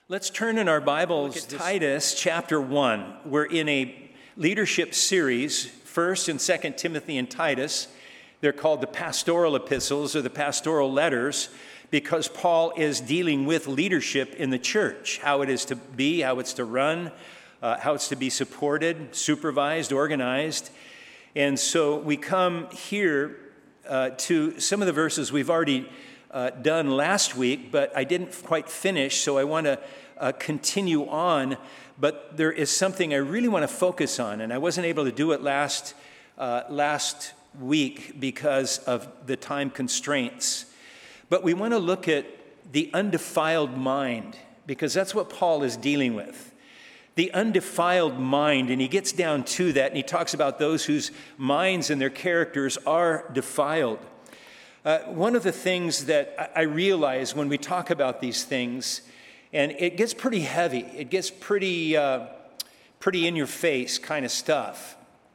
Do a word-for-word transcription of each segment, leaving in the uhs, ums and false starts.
Let's turn in our Bibles to Titus chapter one. We're in a leadership series, First and Second Timothy and Titus. They're called the pastoral epistles or the pastoral letters because Paul is dealing with leadership in the church, how it is to be, how it's to run, uh, how it's to be supported, supervised, organized. And so we come here uh, to some of the verses we've already uh, done last week, but I didn't quite finish, so I want to Uh, continue on, but there is something I really want to focus on, and I wasn't able to do it last uh, last week because of the time constraints. But we want to look at the undefiled mind, because that's what Paul is dealing with. The undefiled mind, and he gets down to that, and he talks about those whose minds and their characters are defiled. Uh, one of the things that I realize when we talk about these things, and it gets pretty heavy. It gets pretty, uh, pretty in your face kind of stuff.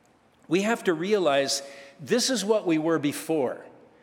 We have to realize this is what we were before.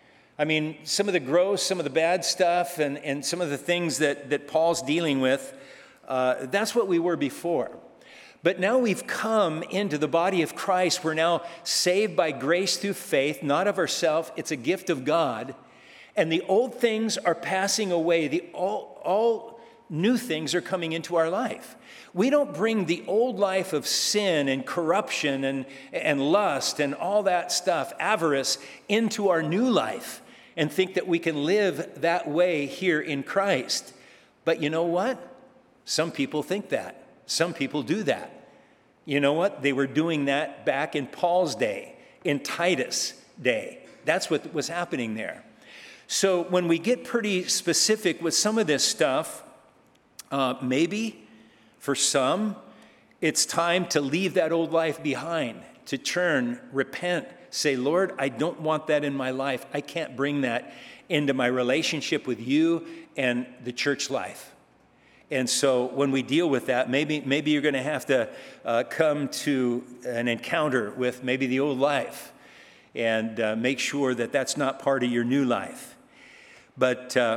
I mean, some of the gross, some of the bad stuff, and, and some of the things that, that Paul's dealing with, uh, that's what we were before. But now we've come into the body of Christ. We're now saved by grace through faith, not of ourselves. It's a gift of God. And the old things are passing away. The all, all new things are coming into our life. We don't bring the old life of sin and corruption and, and lust and all that stuff, avarice, into our new life and think that we can live that way here in Christ. But you know what? Some people think that. Some people do that. You know what? They were doing that back in Paul's day, in Titus' day. That's what was happening there. So when we get pretty specific with some of this stuff, Uh, maybe for some, it's time to leave that old life behind, to turn, repent, say, Lord, I don't want that in my life. I can't bring that into my relationship with you and the church life. And so when we deal with that, maybe, maybe you're going to have to uh, come to an encounter with maybe the old life and uh, make sure that that's not part of your new life. But uh,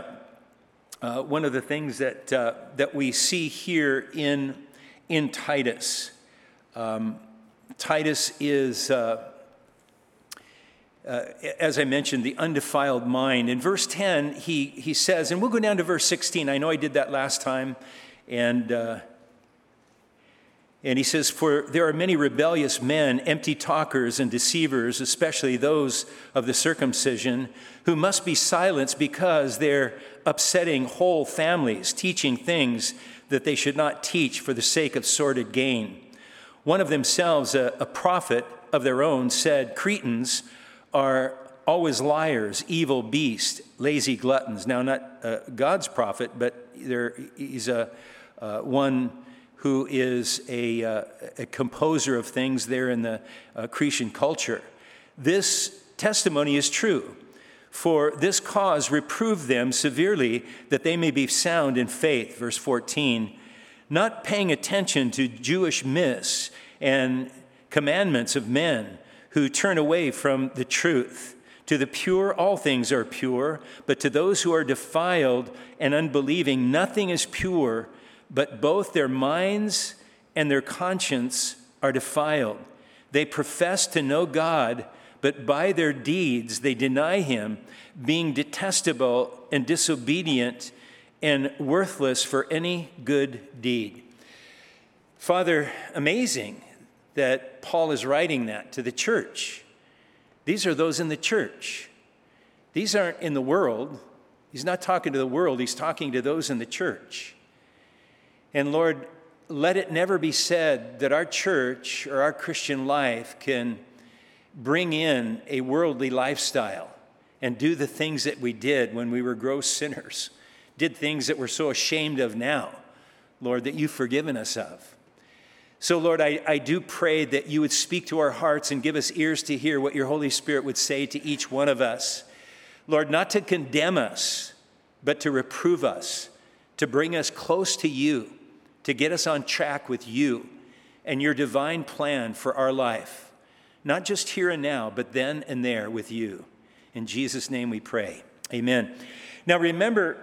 Uh, one of the things that uh, that we see here in in Titus, um, Titus is, uh, uh, as I mentioned, the undefiled mind. In verse ten, he he says, and we'll go down to verse sixteen. I know I did that last time, and uh, and he says, for there are many rebellious men, empty talkers and deceivers, especially those of the circumcision, who must be silenced because they're upsetting whole families, teaching things that they should not teach for the sake of sordid gain. One of themselves, a, a prophet of their own, said, Cretans are always liars, evil beasts, lazy gluttons. Now, not uh, God's prophet, but there, he's a uh, one who is a, uh, a composer of things there in the uh, Cretan culture. This testimony is true. For this cause reprove them severely, that they may be sound in faith, verse fourteen, not paying attention to Jewish myths and commandments of men who turn away from the truth. To the pure, all things are pure, but to those who are defiled and unbelieving, nothing is pure, but both their minds and their conscience are defiled. They profess to know God, but by their deeds they deny him, being detestable and disobedient and worthless for any good deed. Father, amazing that Paul is writing that to the church. These are those in the church. These aren't in the world. He's not talking to the world. He's talking to those in the church. And Lord, let it never be said that our church or our Christian life can bring in a worldly lifestyle and do the things that we did when we were gross sinners, did things that we're so ashamed of now, Lord, that you've forgiven us of. So, Lord, I, I do pray that you would speak to our hearts and give us ears to hear what your Holy Spirit would say to each one of us. Lord, not to condemn us, but to reprove us, to bring us close to you, to get us on track with you and your divine plan for our life. Not just here and now, but then and there with you. In Jesus' name we pray. Amen. Now remember,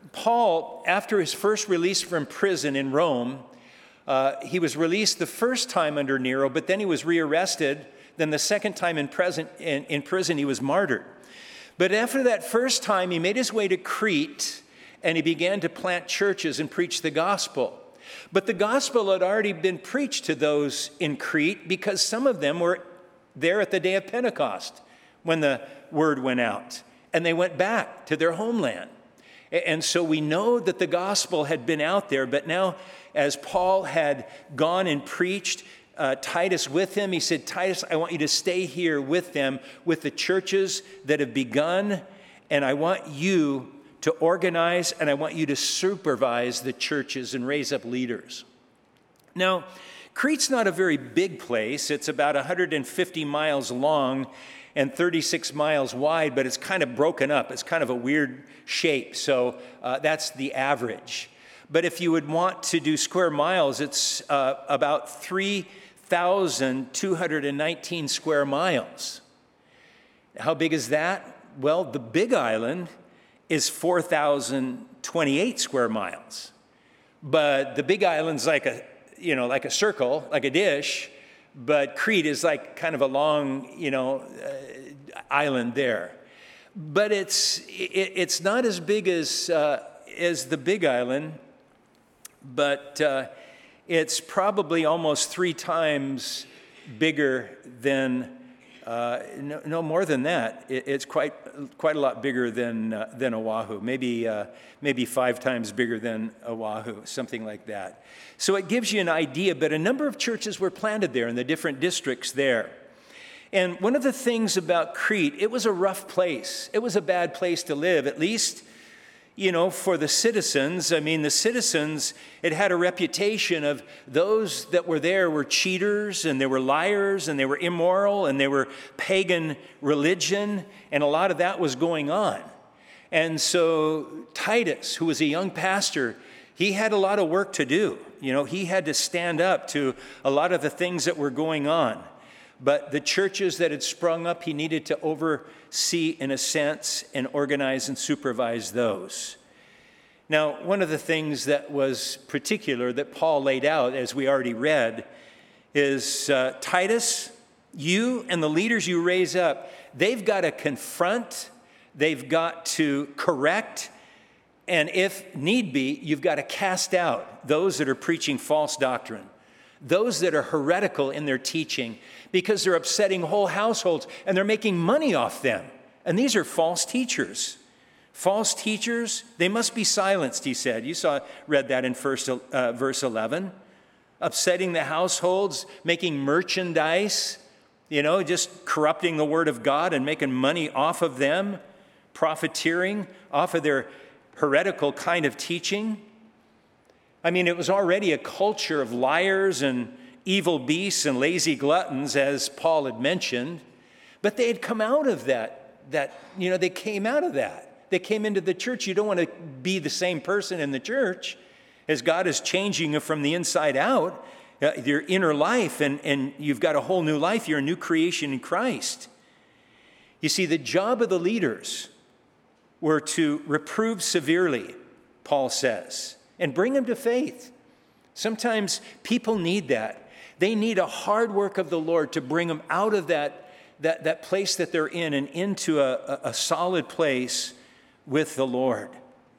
Paul, after his first release from prison in Rome, uh, he was released the first time under Nero, but then he was rearrested. Then the second time in, present, in, in prison, he was martyred. But after that first time, he made his way to Crete, and he began to plant churches and preach the gospel. But the gospel had already been preached to those in Crete because some of them were there at the day of Pentecost when the word went out, and they went back to their homeland. And so we know that the gospel had been out there, but now as Paul had gone and preached, uh, Titus with him, he said, Titus, I want you to stay here with them, with the churches that have begun, and I want you to organize, and I want you to supervise the churches and raise up leaders. Now, Crete's not a very big place. It's about one hundred fifty miles long and thirty-six miles wide, but it's kind of broken up. It's kind of a weird shape, so uh, that's the average. But if you would want to do square miles, it's uh, about three thousand two hundred nineteen square miles. How big is that? Well, the Big Island is four thousand twenty-eight square miles. But the Big Island's like a, you know, like a circle, like a dish, but Crete is like kind of a long, you know, uh, island there. But it's it, it's not as big as uh, as the Big Island, but uh, it's probably almost three times bigger than uh, no, no more than that. It, it's quite quite a lot bigger than uh, than Oahu. Maybe uh, maybe five times bigger than Oahu, something like that. So it gives you an idea. But a number of churches were planted there in the different districts there. And one of the things about Crete, it was a rough place. It was a bad place to live, at least, you know, for the citizens. I mean, the citizens, it had a reputation of those that were there were cheaters, and they were liars, and they were immoral, and they were pagan religion, and a lot of that was going on. And so Titus, who was a young pastor, he had a lot of work to do. You know, he had to stand up to a lot of the things that were going on. But the churches that had sprung up, he needed to oversee, in a sense, and organize and supervise those. Now, one of the things that was particular that Paul laid out, as we already read, is uh, Titus, you and the leaders you raise up, they've got to confront, they've got to correct, and if need be, you've got to cast out those that are preaching false doctrine, those that are heretical in their teaching, because they're upsetting whole households and they're making money off them. And these are false teachers. False teachers, they must be silenced, he said. You saw, read that in first, uh, verse eleven. Upsetting the households, making merchandise, you know, just corrupting the word of God and making money off of them, profiteering off of their heretical kind of teaching. I mean, it was already a culture of liars and evil beasts and lazy gluttons, as Paul had mentioned, but they had come out of that, that, you know, they came out of that. They came into the church. You don't want to be the same person in the church as God is changing you from the inside out, uh, your inner life, and, and you've got a whole new life. You're a new creation in Christ. You see, the job of the leaders were to reprove severely, Paul says, and bring them to faith. Sometimes people need that. They need a hard work of the Lord to bring them out of that, that, that place that they're in and into a, a, a solid place with the Lord.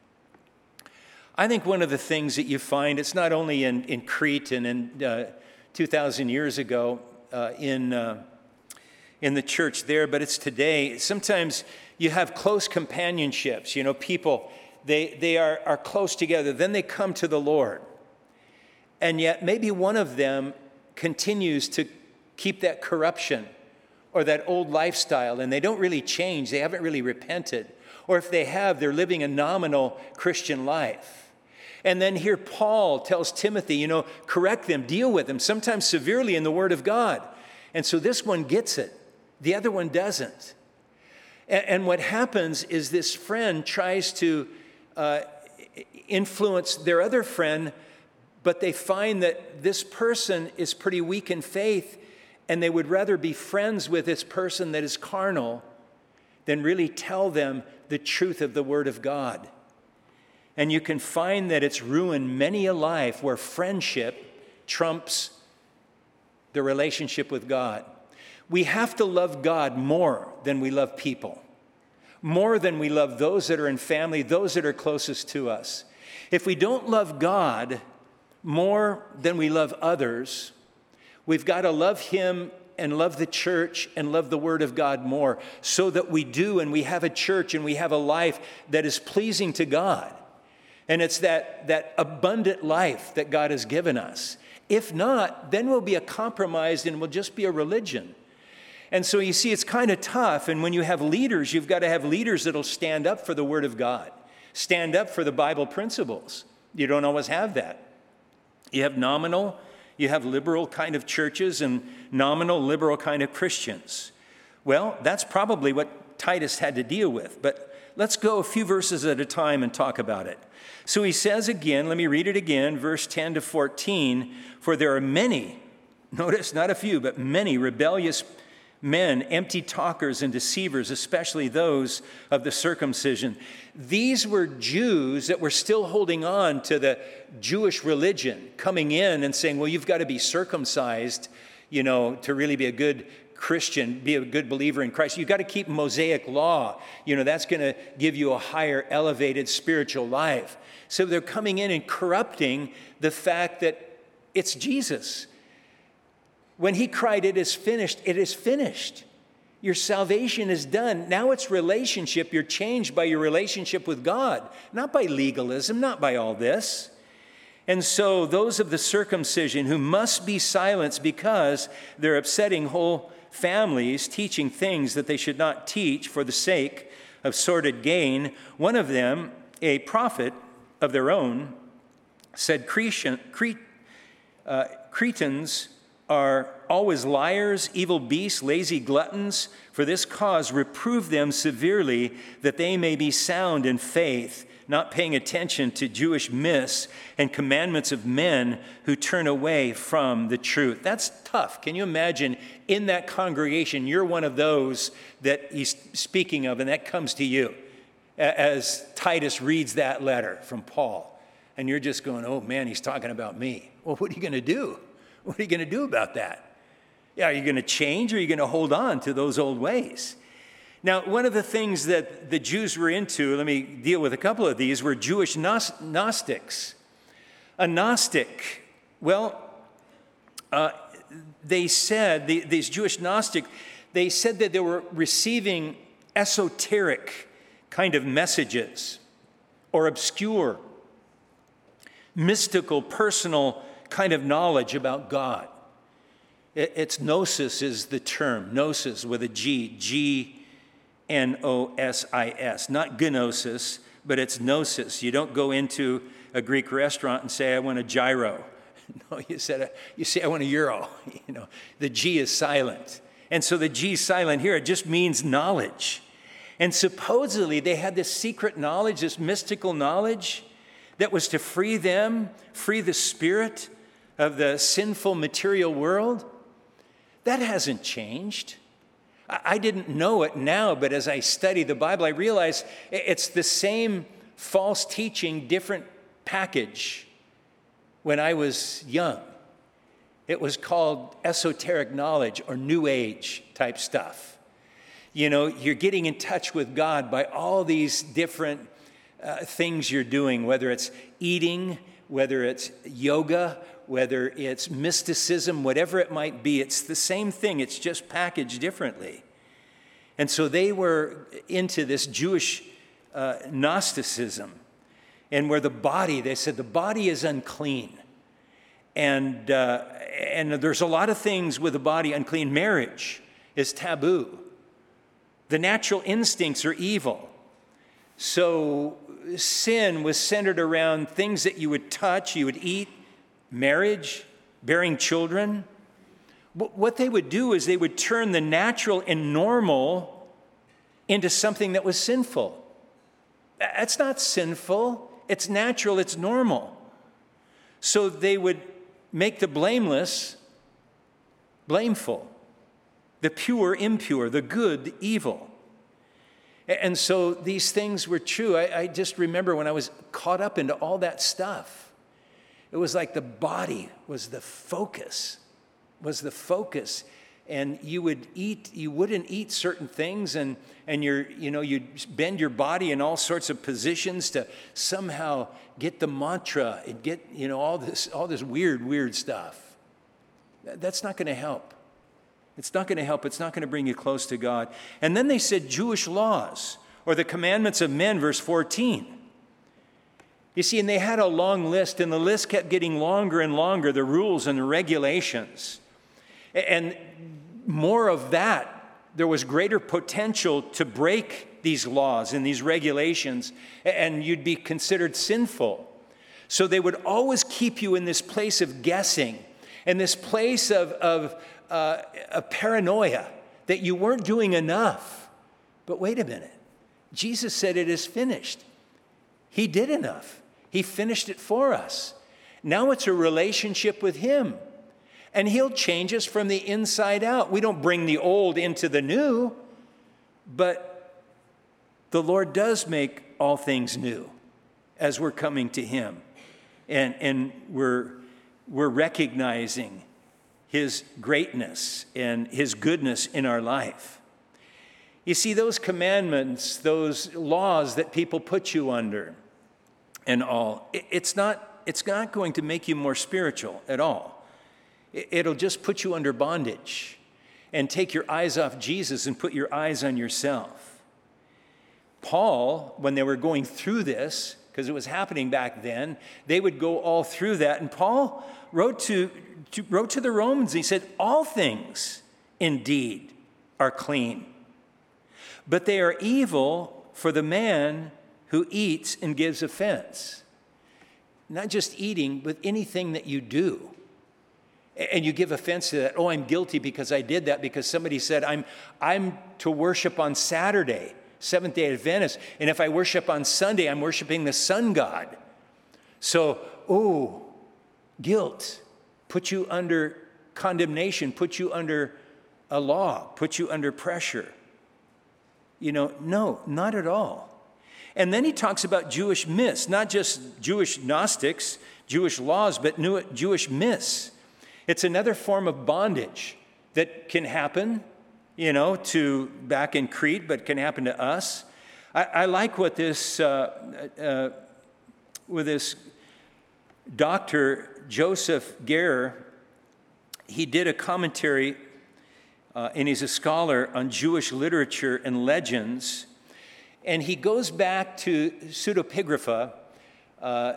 I think one of the things that you find, it's not only in, in Crete and in uh, two thousand years ago uh, in, uh, in the church there, but it's today. Sometimes you have close companionships. You know, people, they, they are, are close together. Then they come to the Lord. And yet maybe one of them continues to keep that corruption or that old lifestyle, and they don't really change. They haven't really repented. Or if they have, they're living a nominal Christian life. And then here Paul tells Timothy, you know, correct them, deal with them, sometimes severely in the Word of God. And so this one gets it. The other one doesn't. And, and what happens is this friend tries to uh, influence their other friend, but they find that this person is pretty weak in faith, and they would rather be friends with this person that is carnal than really tell them the truth of the Word of God. And you can find that it's ruined many a life where friendship trumps the relationship with God. We have to love God more than we love people, more than we love those that are in family, those that are closest to us. If we don't love God more than we love others, we've got to love Him and love the church and love the Word of God more, so that we do and we have a church and we have a life that is pleasing to God. And it's that, that abundant life that God has given us. If not, then we'll be a compromised and we'll just be a religion. And so you see, it's kind of tough. And when you have leaders, you've got to have leaders that'll stand up for the Word of God, stand up for the Bible principles. You don't always have that. You have nominal, you have liberal kind of churches and nominal liberal kind of Christians. Well, that's probably what Titus had to deal with. But let's go a few verses at a time and talk about it. So he says again, let me read it again, verse ten to fourteen, for there are many, notice not a few, but many rebellious men, empty talkers and deceivers, especially those of the circumcision. These were Jews that were still holding on to the Jewish religion, coming in and saying, well, you've got to be circumcised, you know, to really be a good Christian, be a good believer in Christ. You've got to keep Mosaic law. You know, that's going to give you a higher, elevated spiritual life. So they're coming in and corrupting the fact that it's Jesus. When he cried, it is finished, it is finished. Your salvation is done. Now it's relationship. You're changed by your relationship with God, not by legalism, not by all this. And so those of the circumcision who must be silenced because they're upsetting whole families, teaching things that they should not teach for the sake of sordid gain. One of them, a prophet of their own, said Cretan, Cret, uh, Cretans are always liars, evil beasts, lazy gluttons. For this cause, reprove them severely, that they may be sound in faith, not paying attention to Jewish myths and commandments of men who turn away from the truth. That's tough. Can you imagine in that congregation, you're one of those that he's speaking of, and that comes to you as Titus reads that letter from Paul. And you're just going, oh man, he's talking about me. Well, what are you going to do? What are you going to do about that? Yeah, are you going to change, or are you going to hold on to those old ways? Now, one of the things that the Jews were into, let me deal with a couple of these, were Jewish Gnostics. A Gnostic, well, uh, they said, the, these Jewish Gnostics, they said that they were receiving esoteric kind of messages, or obscure, mystical, personal kind of knowledge about God. It, it's gnosis is the term, gnosis with a G, G N O S I S, not gnosis, but it's gnosis. You don't go into a Greek restaurant and say, I want a gyro. No, you said a, you say, I want a euro. You know, the G is silent. And so the G is silent here. It just means knowledge. And supposedly they had this secret knowledge, this mystical knowledge that was to free them, free the spirit of the sinful material world. That hasn't changed. I didn't know it now, but as I study the Bible, I realize it's the same false teaching, different package when I was young. It was called esoteric knowledge or New Age type stuff. You know, you're getting in touch with God by all these different uh, things you're doing, whether it's eating, whether it's yoga, whether it's mysticism, whatever it might be, it's the same thing. It's just packaged differently. And so they were into this Jewish uh, Gnosticism, and where the body, they said the body is unclean. And, uh, and there's a lot of things with the body unclean. Marriage is taboo. The natural instincts are evil. So sin was centered around things that you would touch, you would eat, marriage, bearing children. What they would do is they would turn the natural and normal into something that was sinful. That's not sinful. It's natural. It's normal. So they would make the blameless blameful, the pure impure, the good evil. And so these things were true. I, I just remember when I was caught up into all that stuff, it was like the body was the focus, was the focus. And you would eat, you wouldn't eat certain things, and, and you're, you know, you'd bend your body in all sorts of positions to somehow get the mantra and get, you know, all this, all this weird, weird stuff. That's not going to help. It's not going to help. It's not going to bring you close to God. And then they said Jewish laws, or the commandments of men, verse fourteen. You see, and they had a long list, and the list kept getting longer and longer, the rules and the regulations. And more of that, there was greater potential to break these laws and these regulations, and you'd be considered sinful. So they would always keep you in this place of guessing, and this place of, of, uh, of paranoia that you weren't doing enough. But wait a minute. Jesus said it is finished. He did enough. He finished it for us. Now it's a relationship with him. And he'll change us from the inside out. We don't bring the old into the new, but the Lord does make all things new as we're coming to him. And, and we're, we're recognizing his greatness and his goodness in our life. You see, those commandments, those laws that people put you under and all, it, it's not, it's not going to make you more spiritual at all. It'll just put you under bondage and take your eyes off Jesus and put your eyes on yourself. Paul, when they were going through this, because it was happening back then, they would go all through that. And Paul wrote to, to, wrote to the Romans, he said, all things indeed are clean, but they are evil for the man who eats and gives offense. Not just eating, but anything that you do. And you give offense to that. Oh, I'm guilty because I did that because somebody said I'm, I'm to worship on Saturday, Seventh-day Adventist. And if I worship on Sunday, I'm worshiping the sun god. So, oh, guilt, put you under condemnation, put you under a law, put you under pressure. You know, no, not at all. And then he talks about Jewish myths, not just Jewish Gnostics, Jewish laws, but new, Jewish myths. It's another form of bondage that can happen, you know, to back in Crete, but can happen to us. I, I like what this, uh, uh, with this Doctor Joseph Gerer, he did a commentary, uh, and he's a scholar on Jewish literature and legends, and he goes back to pseudepigrapha, uh,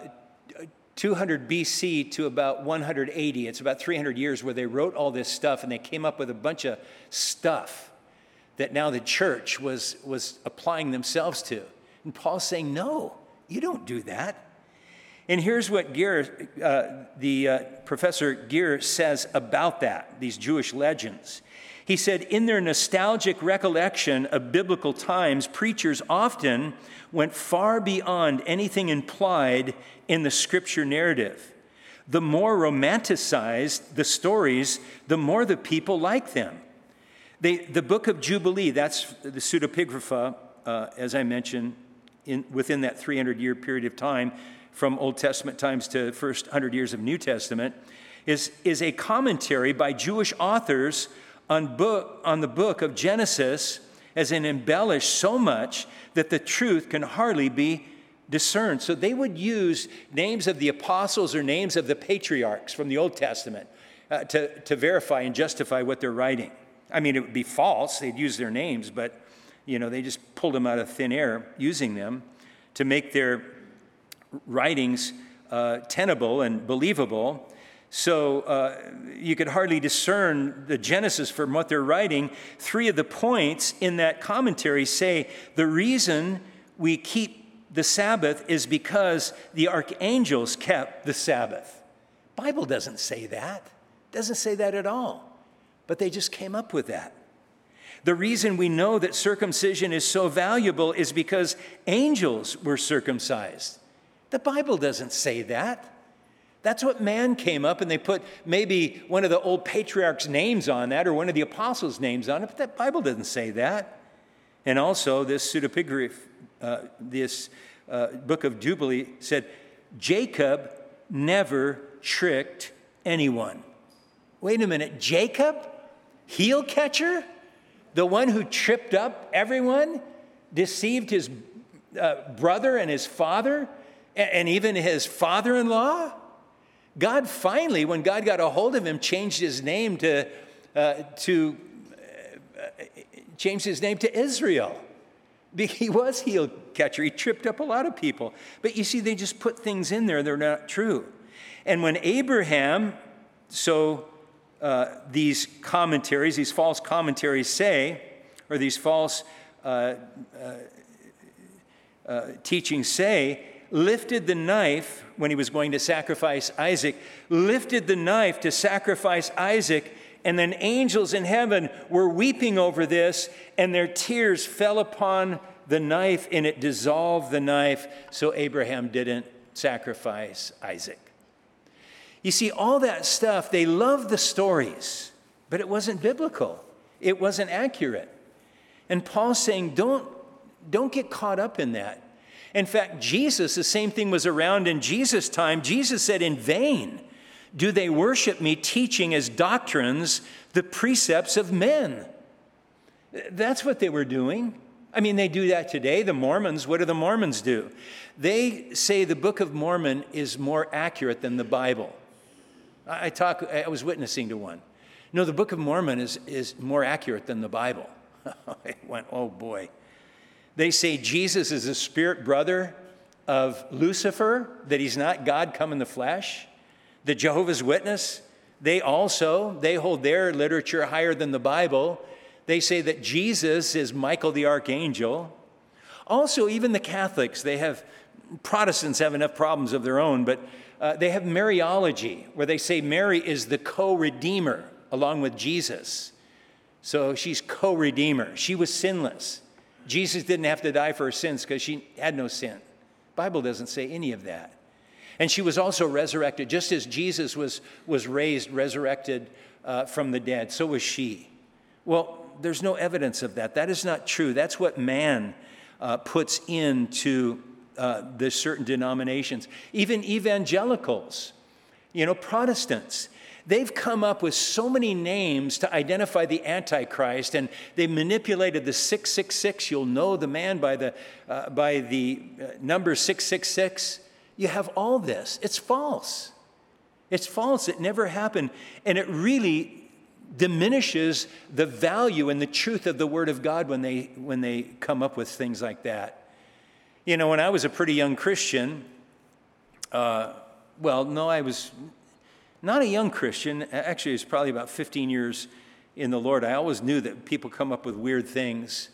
two hundred B C to about one hundred eighty. It's about three hundred years where they wrote all this stuff, and they came up with a bunch of stuff that now the church was, was applying themselves to. And Paul's saying, no, you don't do that. And here's what Gerer, uh, the uh, Professor Gerer says about that, these Jewish legends. He said, in their nostalgic recollection of biblical times, preachers often went far beyond anything implied in the scripture narrative. The more romanticized the stories, the more the people liked them. They, the book of Jubilee, that's the pseudepigrapha, uh, as I mentioned, in, within that three hundred year period of time, from Old Testament times to the first one hundred years of New Testament, is, is a commentary by Jewish authors on, book, on the book of Genesis, as in embellished so much that the truth can hardly be discerned. So they would use names of the apostles or names of the patriarchs from the Old Testament uh, to, to verify and justify what they're writing. I mean, it would be false. They'd use their names, but, you know, they just pulled them out of thin air using them to make their writings uh, tenable and believable. So uh, you could hardly discern the Genesis from what they're writing. Three of the points in that commentary say the reason we keep the Sabbath is because the archangels kept the Sabbath. Bible doesn't say that. Doesn't say that at all. But they just came up with that. The reason we know that circumcision is so valuable is because angels were circumcised. The Bible doesn't say that. That's what man came up, and they put maybe one of the old patriarchs' names on that or one of the apostles' names on it, but that Bible doesn't say that. And also this pseudepigraph, uh, this uh, book of Jubilee said, Jacob never tricked anyone. Wait a minute, Jacob? Heel catcher? The one who tripped up everyone? Deceived his uh, brother and his father? And, and even his father-in-law? God finally, when God got a hold of him, changed his name to, uh, to uh, changed his name to Israel. He was heel catcher. He tripped up a lot of people. But you see, they just put things in there. They're not true. And when Abraham, so uh, these commentaries, these false commentaries say, or these false uh, uh, uh, teachings say, lifted the knife when he was going to sacrifice Isaac, lifted the knife to sacrifice Isaac, and then angels in heaven were weeping over this, and their tears fell upon the knife, and it dissolved the knife, so Abraham didn't sacrifice Isaac. You see, all that stuff, they loved the stories, but it wasn't biblical. It wasn't accurate. And Paul's saying, don't, don't get caught up in that. In fact, Jesus, the same thing was around in Jesus' time. Jesus said, in vain do they worship me, teaching as doctrines the precepts of men. That's what they were doing. I mean, they do that today. The Mormons, what do the Mormons do? They say the Book of Mormon is more accurate than the Bible. I talk. I was witnessing to one. No, the Book of Mormon is, is more accurate than the Bible. I went, oh boy. They say Jesus is a spirit brother of Lucifer, that he's not God come in the flesh. The Jehovah's Witness, they also, they hold their literature higher than the Bible. They say that Jesus is Michael the Archangel. Also, even the Catholics, they have, Protestants have enough problems of their own, but uh, they have Mariology, where they say Mary is the co-redeemer along with Jesus. So she's co-redeemer. She was sinless. Jesus didn't have to die for her sins because she had no sin. The Bible doesn't say any of that. And she was also resurrected, just as Jesus was, was raised, resurrected uh, from the dead. So was she. Well, there's no evidence of that. That is not true. That's what man uh, puts into uh, the certain denominations. Even evangelicals, you know, Protestants, they've come up with so many names to identify the Antichrist, and they manipulated the six six six. You'll know the man by the, uh, by the uh, number six six six. You have all this. It's false. It's false. It never happened. And it really diminishes the value and the truth of the Word of God when they, when they come up with things like that. You know, when I was a pretty young Christian, uh, well, no, I was not a young Christian. Actually, it was probably about fifteen years in the Lord. I always knew that people come up with weird things.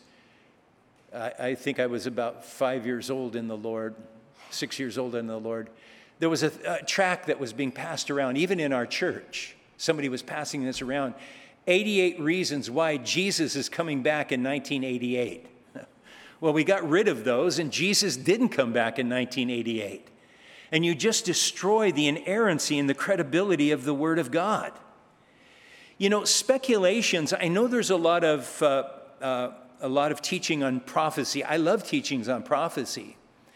I, I think I was about five years old in the Lord. Six years old in the Lord. There was a, a tract that was being passed around, even in our church. Somebody was passing this around. eighty-eight reasons why Jesus is coming back in nineteen eighty-eight. Well, we got rid of those, and Jesus didn't come back in nineteen eighty-eight. And you just destroy the inerrancy and the credibility of the Word of God. You know, speculations, I know there's a lot of, uh, uh, a lot of teaching on prophecy. I love teachings on prophecy.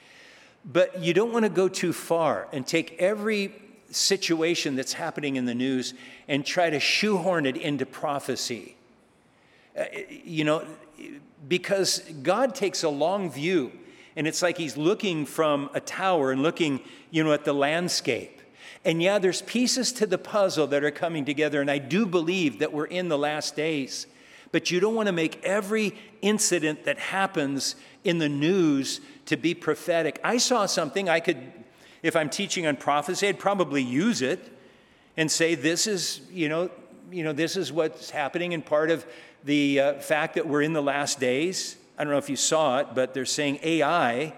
But you don't want to go too far and take every situation that's happening in the news and try to shoehorn it into prophecy. Uh, you know, because God takes a long view, and it's like he's looking from a tower and looking, you know, at the landscape. And yeah, there's pieces to the puzzle that are coming together, and I do believe that we're in the last days. But you don't want to make every incident that happens in the news to be prophetic. I saw something I could, if I'm teaching on prophecy, I'd probably use it and say, this is, you know, you know, this is what's happening, and part of the uh, fact that we're in the last days. I don't know if you saw it, but they're saying A I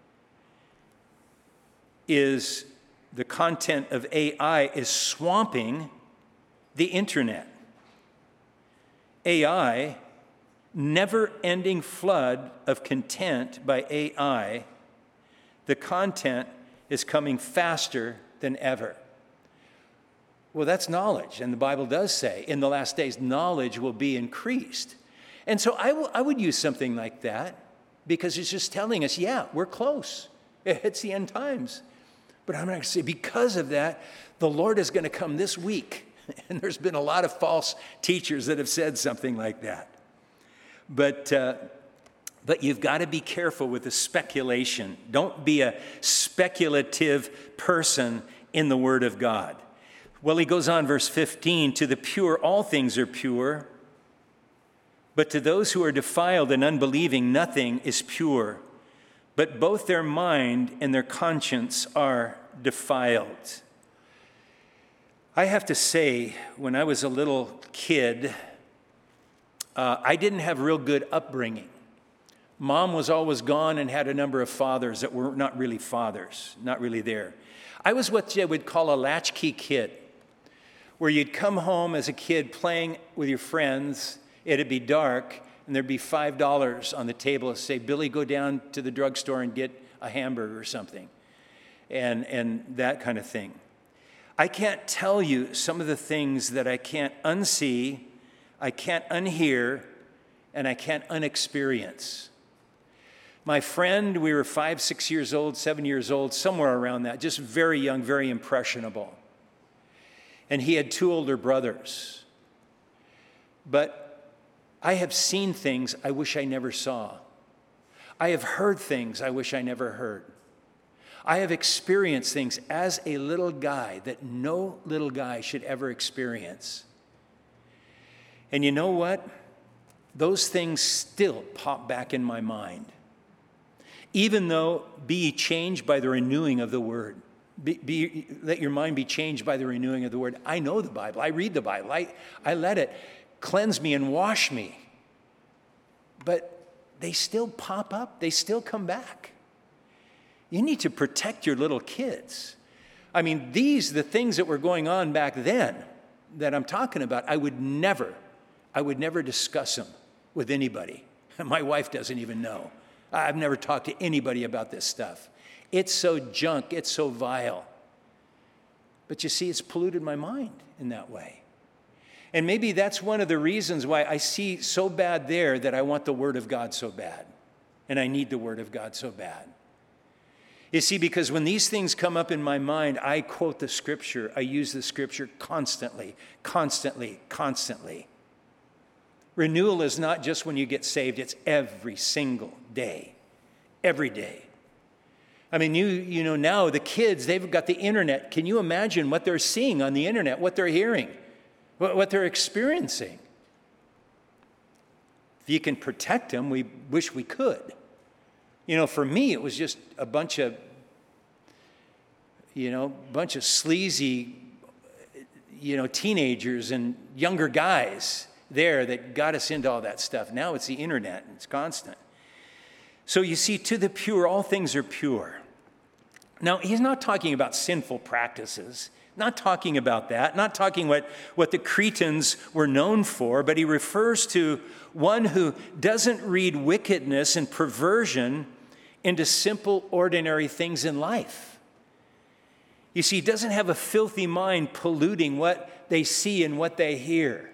is, the content of A I is swamping the internet. A I, never-ending flood of content by A I, the content is coming faster than ever. Well, that's knowledge, and the Bible does say in the last days knowledge will be increased. And so I, w- I would use something like that because it's just telling us, yeah, we're close. It's the end times. But I'm not going to say because of that, the Lord is going to come this week. And there's been a lot of false teachers that have said something like that. But uh, but you've got to be careful with the speculation. Don't be a speculative person in the Word of God. Well, he goes on, verse fifteen, to the pure, all things are pure. But to those who are defiled and unbelieving, nothing is pure. But both their mind and their conscience are defiled. I have to say, when I was a little kid, uh, I didn't have real good upbringing. Mom was always gone and had a number of fathers that were not really fathers, not really there. I was what you would call a latchkey kid, where you'd come home as a kid playing with your friends, it'd be dark, and there'd be five dollars on the table and say, Billy, go down to the drugstore and get a hamburger or something, and, and that kind of thing. I can't tell you some of the things that I can't unsee, I can't unhear, and I can't unexperience. My friend, we were five, six years old, seven years old, somewhere around that, just very young, very impressionable. And he had two older brothers. But I have seen things I wish I never saw. I have heard things I wish I never heard. I have experienced things as a little guy that no little guy should ever experience. And you know what? Those things still pop back in my mind. Even though, be ye changed by the renewing of the word. Be, be, let your mind be changed by the renewing of the word. I know the Bible. I read the Bible. I, I let it cleanse me and wash me. But they still pop up. They still come back. You need to protect your little kids. I mean, these, the things that were going on back then that I'm talking about, I would never, I would never discuss them with anybody. My wife doesn't even know. I've never talked to anybody about this stuff. It's so junk, it's so vile. But you see, it's polluted my mind in that way. And maybe that's one of the reasons why I see so bad there that I want the Word of God so bad. And I need the Word of God so bad. You see, because when these things come up in my mind, I quote the Scripture. I use the Scripture constantly, constantly, constantly. Renewal is not just when you get saved. It's every single day, every day. I mean, you you know, now the kids, they've got the internet. Can you imagine what they're seeing on the internet, what they're hearing, what, what they're experiencing? If you can protect them, we wish we could. You know, for me, it was just a bunch of, you know, bunch of sleazy, you know, teenagers and younger guys there that got us into all that stuff. Now it's the internet, and it's constant. So you see, to the pure, all things are pure. Now, he's not talking about sinful practices, not talking about that, not talking what, what the Cretans were known for, but he refers to one who doesn't read wickedness and perversion into simple, ordinary things in life. You see, he doesn't have a filthy mind polluting what they see and what they hear.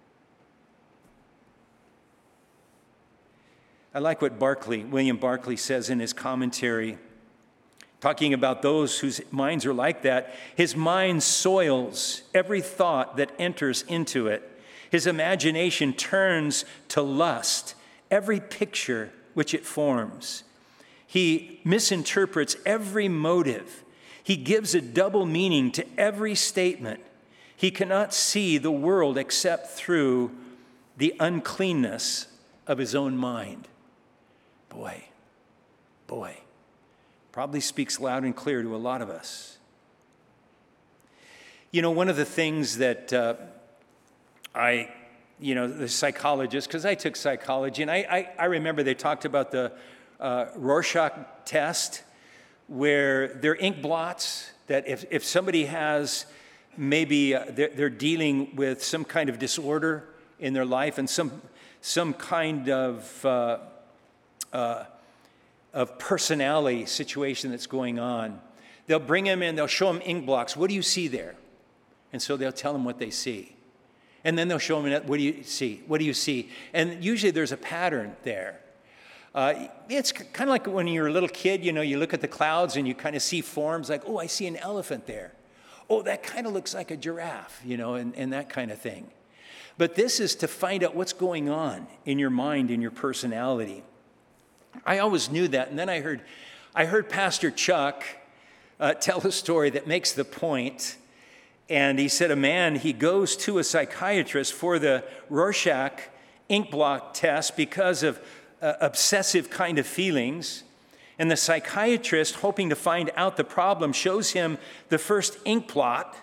I like what Barclay, William Barclay says in his commentary, talking about those whose minds are like that. His mind soils every thought that enters into it. His imagination turns to lust, every picture which it forms. He misinterprets every motive. He gives a double meaning to every statement. He cannot see the world except through the uncleanness of his own mind. Boy, boy, probably speaks loud and clear to a lot of us. You know, one of the things that uh, I, you know, the psychologist, because I took psychology, and I, I, I remember they talked about the uh, Rorschach test, where there are ink blots that if, if somebody has, maybe uh, they're, they're dealing with some kind of disorder in their life and some, some kind of... Uh, Uh, of personality situation that's going on. They'll bring him in, they'll show him ink blocks. What do you see there? And so they'll tell him what they see. And then they'll show them, what do you see? What do you see? And usually there's a pattern there. Uh, it's kind of like when you're a little kid, you know, you look at the clouds and you kind of see forms like, oh, I see an elephant there. Oh, that kind of looks like a giraffe, you know, and, and that kind of thing. But this is to find out what's going on in your mind, in your personality. I always knew that. And then I heard, I heard Pastor Chuck uh, tell a story that makes the point. And he said a man, he goes to a psychiatrist for the Rorschach ink blot test because of uh, obsessive kind of feelings. And the psychiatrist, hoping to find out the problem, shows him the first ink blot.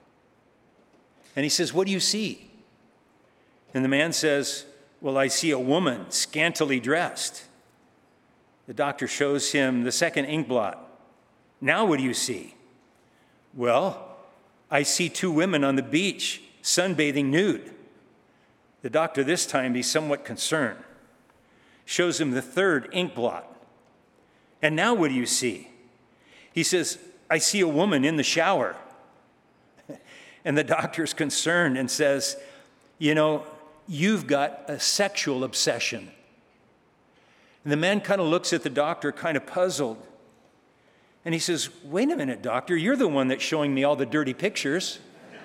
And he says, what do you see? And the man says, well, I see a woman scantily dressed. The doctor shows him the second ink blot. Now what do you see? Well, I see two women on the beach sunbathing nude. The doctor this time, he's somewhat concerned, shows him the third ink blot. And now what do you see? He says, I see a woman in the shower. And the doctor's concerned and says, you know, you've got a sexual obsession. And the man kind of looks at the doctor, kind of puzzled. And he says, wait a minute, doctor, you're the one that's showing me all the dirty pictures.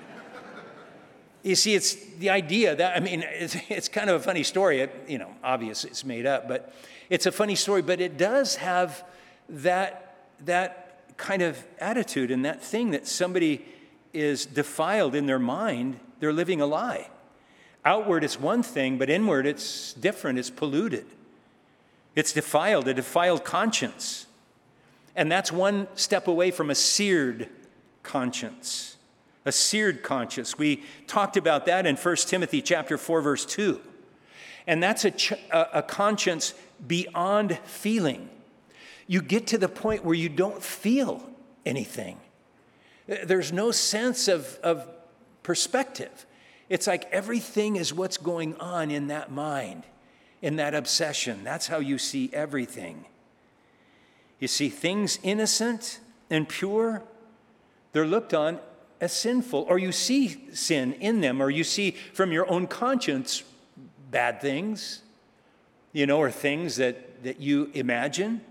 You see, it's the idea that, I mean, it's, it's kind of a funny story. It, you know, obvious it's made up, but it's a funny story, but it does have that, that kind of attitude and that thing that somebody is defiled in their mind. They're living a lie. Outward, it's one thing, but inward, it's different. It's polluted. It's defiled, a defiled conscience. And that's one step away from a seared conscience. A seared conscience. We talked about that in First Timothy chapter four, verse two. And that's a, ch- a conscience beyond feeling. You get to the point where you don't feel anything. There's no sense of, of perspective. It's like everything is what's going on in that mind, in that obsession. That's how you see everything. You see things innocent and pure, they're looked on as sinful, or you see sin in them, or you see from your own conscience bad things, you know, or things that, that you imagine.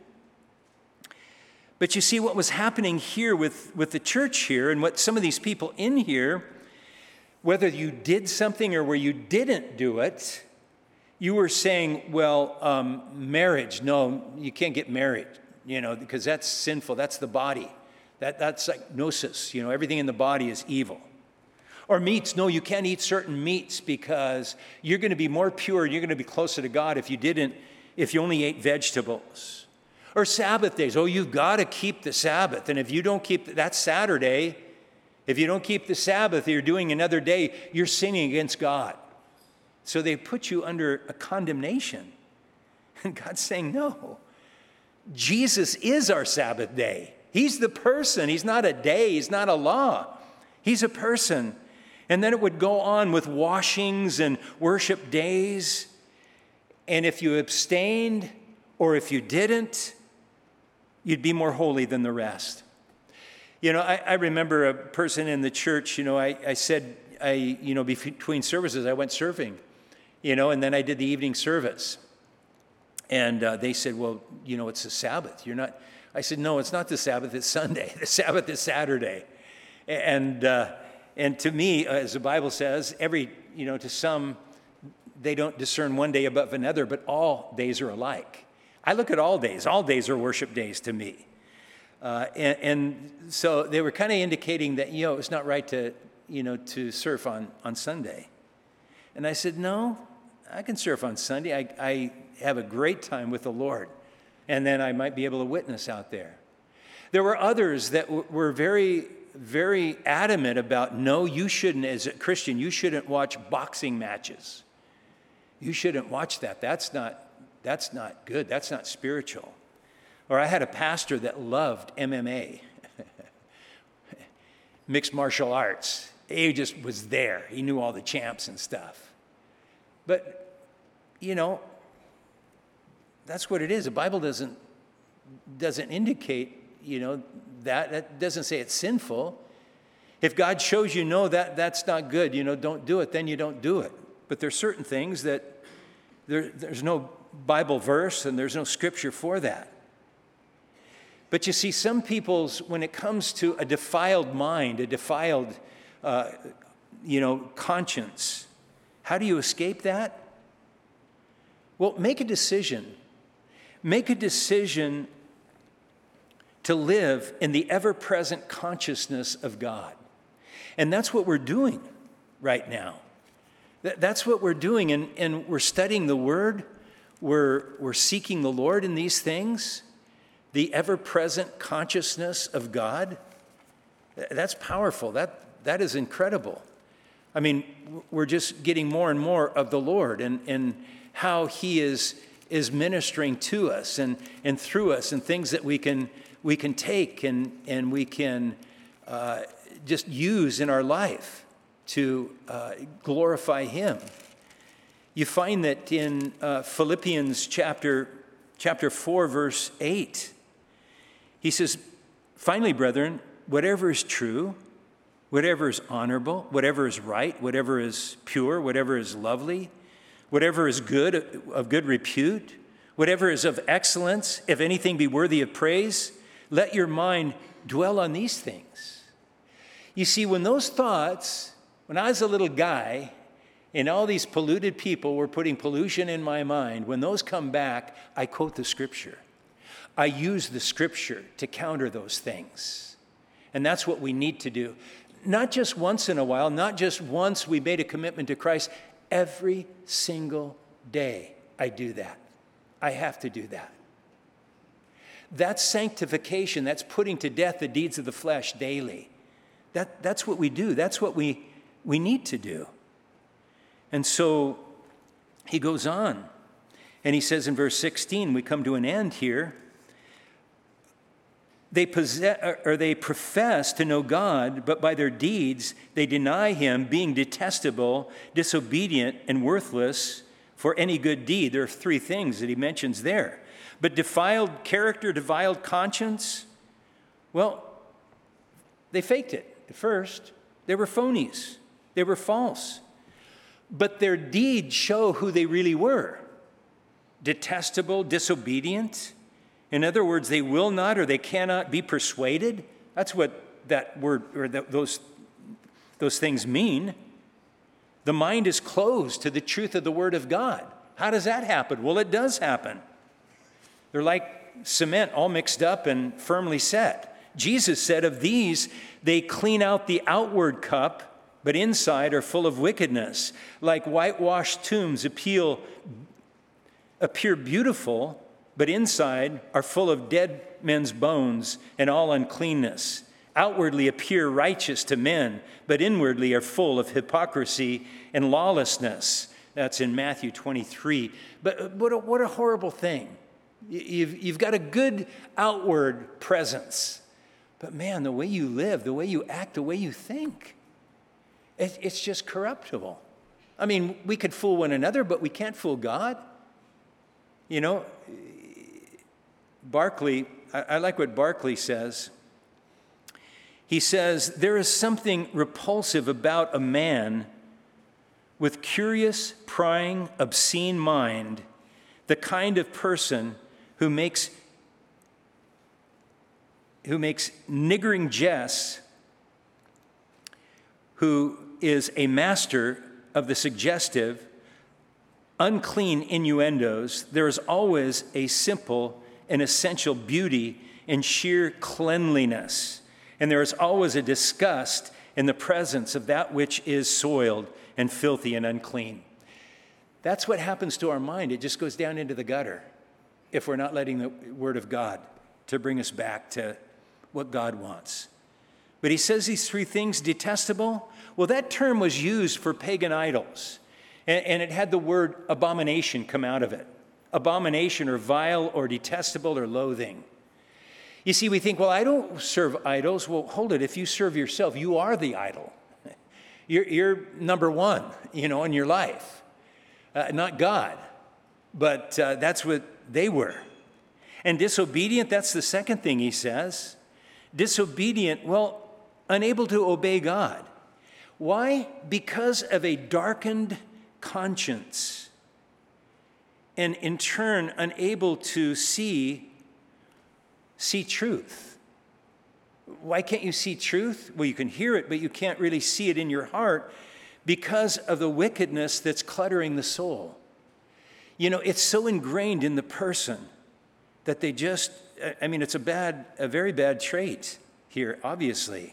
But you see what was happening here with, with the church here, and what some of these people in here, whether you did something or where you didn't do it, you were saying, well, um, marriage, no, you can't get married, you know, because that's sinful, that's the body. That, that's like gnosis, you know, everything in the body is evil. Or meats, no, you can't eat certain meats because you're going to be more pure, you're going to be closer to God if you didn't, if you only ate vegetables. Or Sabbath days, oh, you've got to keep the Sabbath. And if you don't keep, that's Saturday. If you don't keep the Sabbath, you're doing another day, you're sinning against God. So they put you under a condemnation. And God's saying, no, Jesus is our Sabbath day. He's the person. He's not a day. He's not a law. He's a person. And then it would go on with washings and worship days. And if you abstained or if you didn't, you'd be more holy than the rest. You know, I, I remember a person in the church, you know, I, I said, I, you know, between services, I went surfing, you know, and then I did the evening service. And uh, they said, well, you know, it's a Sabbath. You're not... I said, no, it's not the Sabbath, it's Sunday. The Sabbath is Saturday. And uh, and to me, as the Bible says, every, you know, to some, they don't discern one day above another, but all days are alike. I look at all days. All days are worship days to me. Uh, and, and so they were kind of indicating that, you know, it's not right to, you know, to surf on, on Sunday. And I said, no, I can surf on Sunday. I, I have a great time with the Lord. And then I might be able to witness out there. There were others that w- were very, very adamant about, no, you shouldn't, as a Christian, you shouldn't watch boxing matches. You shouldn't watch that. That's not, that's not good. That's not spiritual. Or I had a pastor that loved M M A, mixed martial arts. He just was there. He knew all the champs and stuff. But, you know, that's what it is. The Bible doesn't doesn't indicate, you know, that. It doesn't say it's sinful. If God shows you, no, that, that's not good, you know, don't do it, then you don't do it. But there's certain things that there, there's no Bible verse and there's no scripture for that. But you see, some people's, when it comes to a defiled mind, a defiled, uh, you know, conscience, how do you escape that? Well, make a decision. Make a decision to live in the ever-present consciousness of God. And that's what we're doing right now. That's what we're doing, and, and we're studying the Word. We're, we're seeking the Lord in these things. The ever-present consciousness of God. That's powerful. That, that is incredible. I mean, we're just getting more and more of the Lord and, and how He is, is ministering to us and, and through us, and things that we can, we can take and, and we can uh, just use in our life to uh, glorify Him. You find that in uh, Philippians chapter, chapter four, verse eight, he says, finally, brethren, whatever is true, whatever is honorable, whatever is right, whatever is pure, whatever is lovely, whatever is good, of good repute, whatever is of excellence, if anything be worthy of praise, let your mind dwell on these things. You see, when those thoughts, when I was a little guy, and all these polluted people were putting pollution in my mind, when those come back, I quote the scripture. I use the scripture to counter those things. And that's what we need to do. Not just once in a while, not just once we made a commitment to Christ. Every single day I do that. I have to do that. That's sanctification. That's putting to death the deeds of the flesh daily. That, that's what we do. That's what we, we need to do. And so he goes on, and he says in verse sixteen, we come to an end here. They possess, or they profess to know God, but by their deeds they deny Him, being detestable, disobedient, and worthless for any good deed. There are three things that he mentions there. But defiled character, defiled conscience, well, they faked it at first. They were phonies. They were false. But their deeds show who they really were. Detestable, disobedient. In other words, they will not or they cannot be persuaded. That's what that word or that, those, those things mean. The mind is closed to the truth of the Word of God. How does that happen? Well, it does happen. They're like cement, all mixed up and firmly set. Jesus said of these, they clean out the outward cup, but inside are full of wickedness. Like whitewashed tombs appeal, appear beautiful, but inside are full of dead men's bones and all uncleanness. Outwardly appear righteous to men, but inwardly are full of hypocrisy and lawlessness. That's in Matthew twenty-three. But what a, what a horrible thing. You've, you've got a good outward presence. But man, the way you live, the way you act, the way you think, it, it's just corruptible. I mean, we could fool one another, but we can't fool God. You know, Barclay, I, I like what Barclay says. He says, there is something repulsive about a man with curious, prying, obscene mind, the kind of person who makes who makes niggering jests, who is a master of the suggestive, unclean innuendos. There is always a simple and essential beauty in sheer cleanliness. And there is always a disgust in the presence of that which is soiled and filthy and unclean. That's what happens to our mind. It just goes down into the gutter if we're not letting the Word of God to bring us back to what God wants. But he says these three things, detestable. Well, that term was used for pagan idols, and, and it had the word abomination come out of it. Abomination or vile or detestable or loathing. You see, we think, well, I don't serve idols. Well, hold it. If you serve yourself, you are the idol. You're, you're number one, you know, in your life. Uh, not God, but uh, that's what they were. And disobedient, that's the second thing he says. Disobedient, well, unable to obey God. Why? Because of a darkened conscience, and in turn unable to see, see truth. Why can't you see truth? Well, you can hear it, but you can't really see it in your heart because of the wickedness that's cluttering the soul. You know, it's so ingrained in the person that they just, I mean, it's a bad, a very bad trait here, obviously.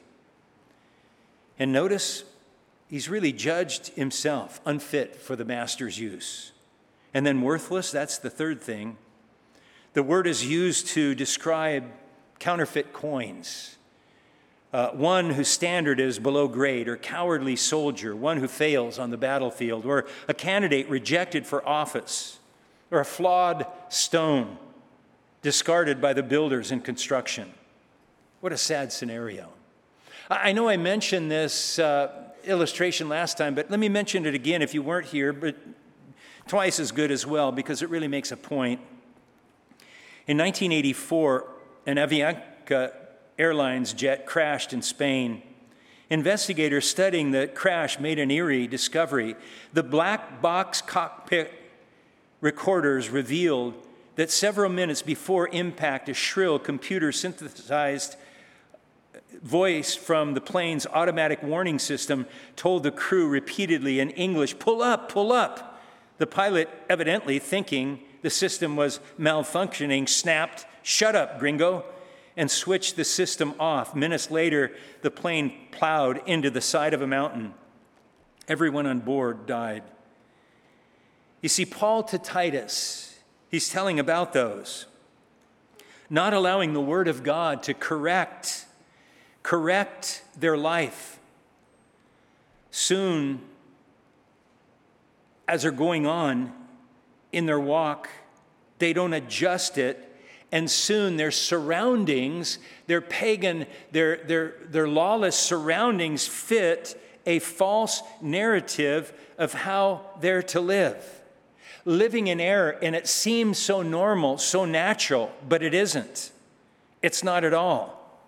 And notice, he's really judged himself unfit for the master's use. And then worthless, that's the third thing. The word is used to describe counterfeit coins. Uh, one whose standard is below grade, or cowardly soldier, one who fails on the battlefield, or a candidate rejected for office, or a flawed stone discarded by the builders in construction. What a sad scenario. I know I mentioned this uh, illustration last time, but let me mention it again if you weren't here, but twice as good as well, because it really makes a point. In nineteen eighty-four, an Avianca Airlines jet crashed in Spain. Investigators studying the crash made an eerie discovery. The black box cockpit recorders revealed that several minutes before impact, a shrill computer-synthesized voice from the plane's automatic warning system told the crew repeatedly in English, "Pull up, pull up." The pilot, evidently thinking the system was malfunctioning, snapped, "Shut up, gringo," and switched the system off. Minutes later, the plane plowed into the side of a mountain. Everyone on board died. You see, Paul to Titus, he's telling about those, not allowing the word of God to correct, correct their life. Soon, as they're going on in their walk, they don't adjust it. And soon their surroundings, their pagan, their, their, their lawless surroundings fit a false narrative of how they're to live. Living in error, and it seems so normal, so natural, but it isn't. It's not at all.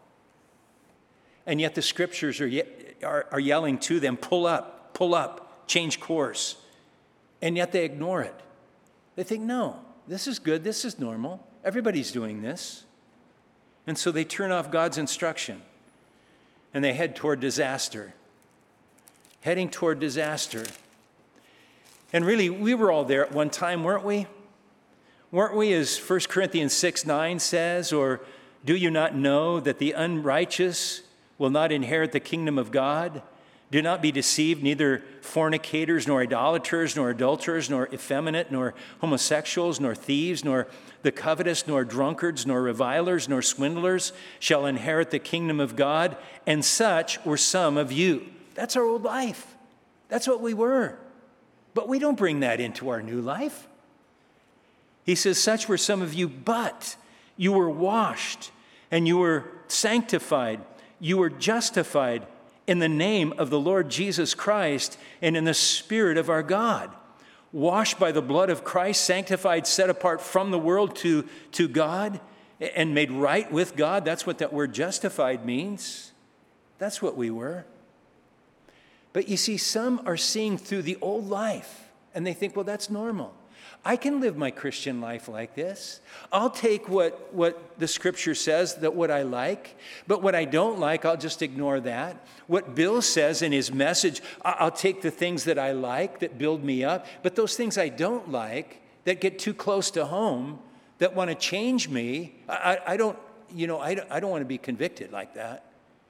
And yet the scriptures are, ye- are, are yelling to them, pull up, pull up, change course. And yet they ignore it. They think, no, this is good, this is normal. Everybody's doing this. And so they turn off God's instruction and they head toward disaster. Heading toward disaster. And really, we were all there at one time, weren't we? Weren't we, as First Corinthians six nine says, or do you not know that the unrighteous will not inherit the kingdom of God? Do not be deceived, neither fornicators, nor idolaters, nor adulterers, nor effeminate, nor homosexuals, nor thieves, nor the covetous, nor drunkards, nor revilers, nor swindlers shall inherit the kingdom of God, and such were some of you. That's our old life. That's what we were. But we don't bring that into our new life. He says, such were some of you, but you were washed, and you were sanctified, you were justified in the name of the Lord Jesus Christ and in the Spirit of our God. Washed by the blood of Christ, sanctified, set apart from the world to, to God, and made right with God. That's what that word justified means. That's what we were. But you see, some are seeing through the old life, and they think, well, that's normal. I can live my Christian life like this. I'll take what, what the scripture says, that what I like, but what I don't like, I'll just ignore that. What Bill says in his message, I'll take the things that I like that build me up, but those things I don't like, that get too close to home, that want to change me, I, I don't, you know, I don't, I don't want to be convicted like that.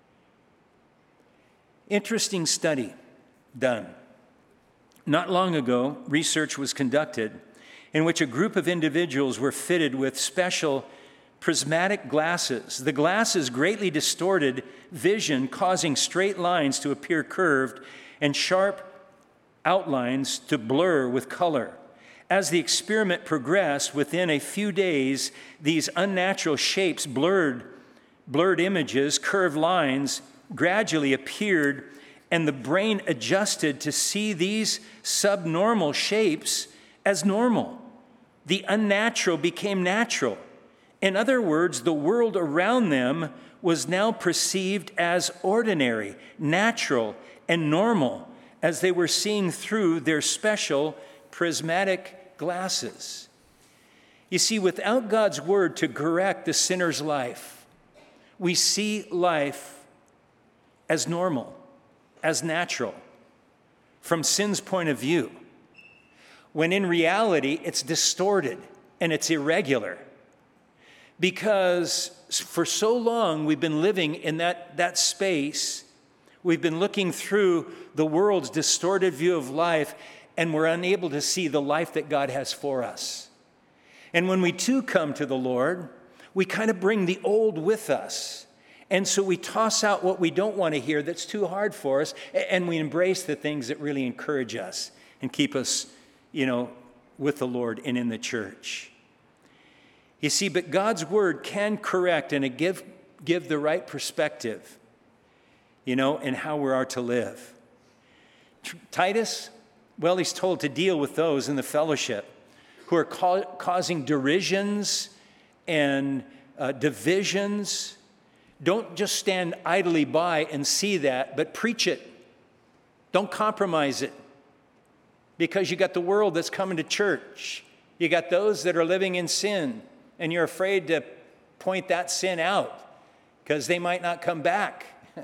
Interesting study done. Not long ago, research was conducted in which a group of individuals were fitted with special prismatic glasses. The glasses greatly distorted vision, causing straight lines to appear curved and sharp outlines to blur with color. As the experiment progressed, within a few days, these unnatural shapes, blurred, blurred images, curved lines, gradually appeared, and the brain adjusted to see these subnormal shapes as normal. The unnatural became natural, In other words, the world around them was now perceived as ordinary, natural, and normal as they were seeing through their special prismatic glasses. You see, without God's word to correct the sinner's life, we see life as normal, as natural, from sin's point of view, when in reality it's distorted and it's irregular. Because for so long we've been living in that, that space, we've been looking through the world's distorted view of life, and we're unable to see the life that God has for us. And when we too come to the Lord, we kind of bring the old with us. And so we toss out what we don't want to hear that's too hard for us, and we embrace the things that really encourage us and keep us, you know, with the Lord and in the church. You see, but God's word can correct and give, give the right perspective, you know, and how we are to live. Titus, well, he's told to deal with those in the fellowship who are ca- causing derisions and uh, divisions. Don't just stand idly by and see that, but preach it. Don't compromise it. Because you got the world that's coming to church. You got those that are living in sin, and you're afraid to point that sin out because they might not come back.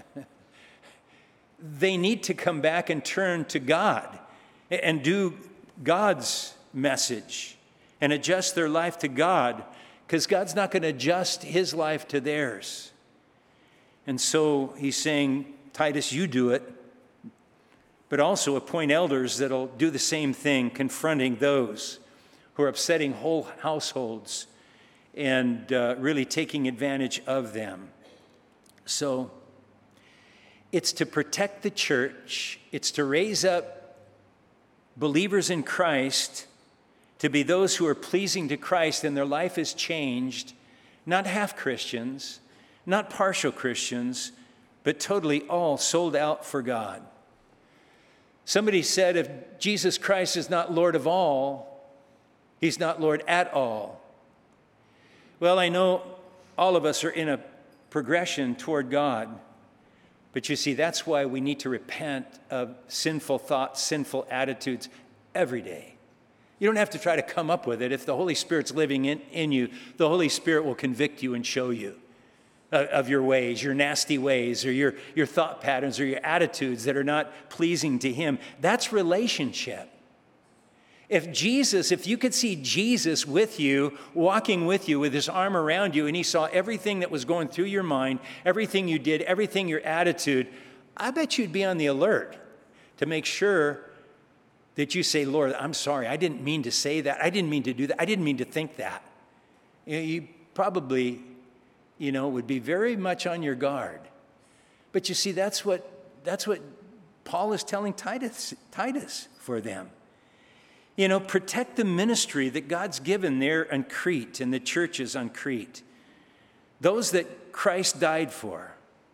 They need to come back and turn to God and do God's message and adjust their life to God, because God's not going to adjust his life to theirs. And so he's saying, Titus, you do it, but also appoint elders that'll do the same thing, confronting those who are upsetting whole households and uh, really taking advantage of them. So it's to protect the church. It's to raise up believers in Christ to be those who are pleasing to Christ and their life is changed, not half Christians, not partial Christians, but totally all sold out for God. Somebody said, if Jesus Christ is not Lord of all, he's not Lord at all. Well, I know all of us are in a progression toward God, but you see, that's why we need to repent of sinful thoughts, sinful attitudes every day. You don't have to try to come up with it. If the Holy Spirit's living in, in you, the Holy Spirit will convict you and show you of your ways, your nasty ways, or your, your thought patterns, or your attitudes that are not pleasing to him. That's relationship. If Jesus, if you could see Jesus with you, walking with you with his arm around you, and he saw everything that was going through your mind, everything you did, everything, your attitude, I bet you'd be on the alert to make sure that you say, Lord, I'm sorry, I didn't mean to say that. I didn't mean to do that. I didn't mean to think that. You know, you probably, you know, would be very much on your guard. But you see, that's what, that's what Paul is telling Titus, Titus for them. You know, protect the ministry that God's given there on Crete and the churches on Crete. Those that Christ died for.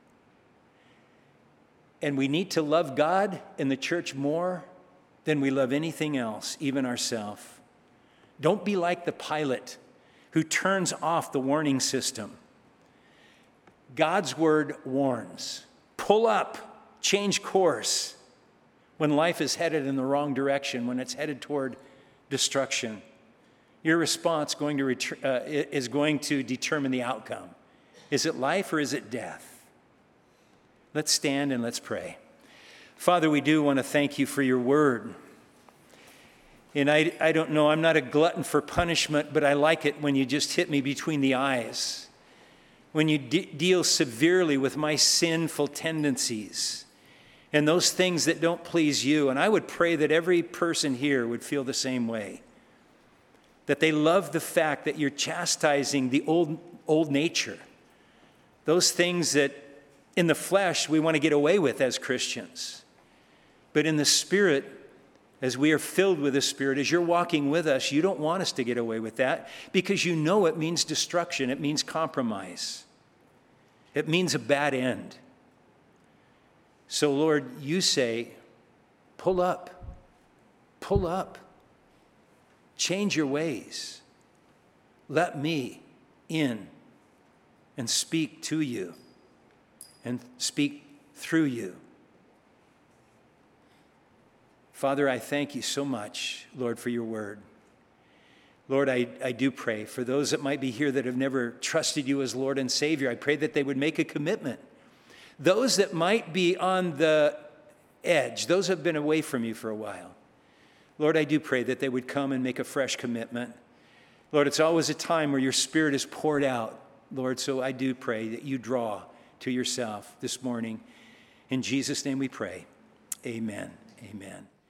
And we need to love God and the church more than we love anything else, even ourselves. Don't be like the pilot who turns off the warning system. God's word warns. Pull up, change course. When life is headed in the wrong direction, when it's headed toward destruction, your response going to ret- uh, is going to determine the outcome. Is it life or is it death? Let's stand and let's pray. Father, we do want to thank you for your word. And I, I don't know, I'm not a glutton for punishment, but I like it when you just hit me between the eyes, when you de- deal severely with my sinful tendencies and those things that don't please you. And I would pray that every person here would feel the same way, that they love the fact that you're chastising the old, old nature, those things that in the flesh we want to get away with as Christians. But in the Spirit, as we are filled with the Spirit, as you're walking with us, you don't want us to get away with that because you know it means destruction. It means compromise. It means a bad end. So, Lord, you say, pull up, pull up, change your ways. Let me in and speak to you and speak through you. Father, I thank you so much, Lord, for your word. Lord, I, I do pray for those that might be here that have never trusted you as Lord and Savior. I pray that they would make a commitment. Those that might be on the edge, those who have been away from you for a while, Lord, I do pray that they would come and make a fresh commitment. Lord, it's always a time where your Spirit is poured out, Lord, so I do pray that you draw to yourself this morning. In Jesus' name we pray. Amen. Amen.